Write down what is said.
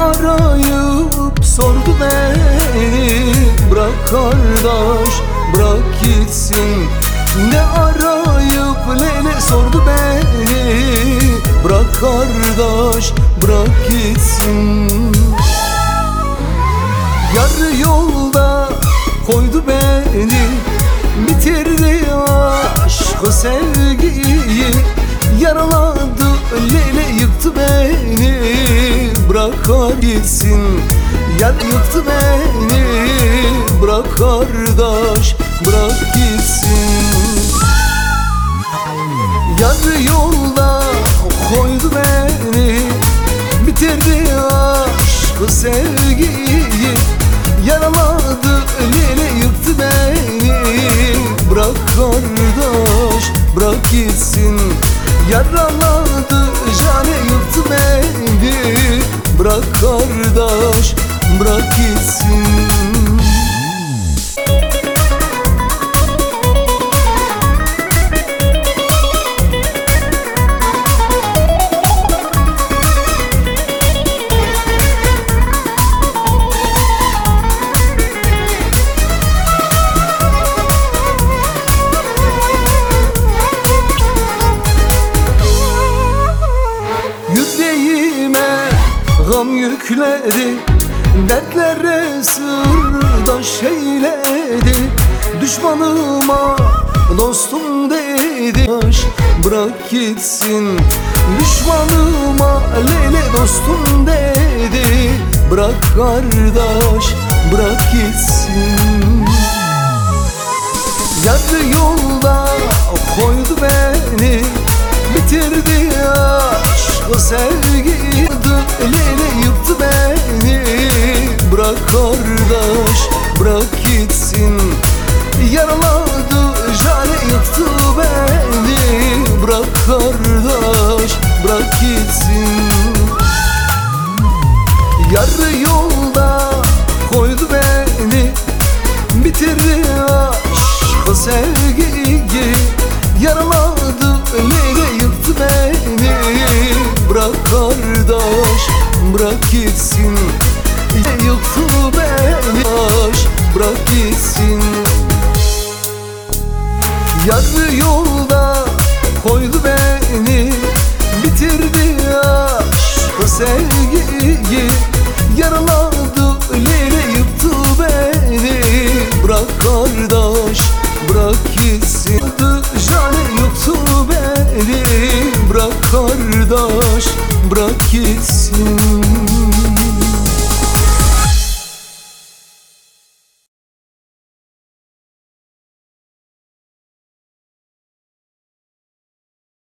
arayıp sordu beni, bırak kardeş bırak gitsin. Ne arayıp lele sordu beni, bırak kardeş bırak gitsin. Yarı yolda koydu beni, bitirdi aşkı sevgiyi, yaraladı lele yıktı beni, bırak gitsin. Yar yıktı beni, bırak kardeş bırak gitsin. Yarı yolda koydu beni, bitirdi aşkı sevgiyi, yaraladı lele yıktı beni, bırak kardeş bırak gitsin. Yaraladı cane yıktı beni, bırak kardeş bırak gitsin. Yüreğime gam yükledi, dertlere sırdaş eyledi. Düşmanıma dostum dedi, bırak gitsin. Düşmanıma lele dostum dedi, bırak kardeş bırak gitsin. Yarı yolda koydu beni, bitirdi aşkı sevgiyi, lele yıktı beni, bırak kardeş bırak gitsin. Yaraladı cane yıktı beni, bırak kardeş bırak gitsin. Yarı yolda koydu beni, bitirdi aşkı sevgiyi, yaraladı lele yıktı beni, bırak kardeş bırak gitsin. Yıktı beni bırak gitsin. Yarı yolda koydu beni, bitirdi aşkı sevgiyi, yaraladı lele yıktı beni, bırak kardeş bırak gitsin. Cane yıktı beni, bırak kardeş bırak gitsin.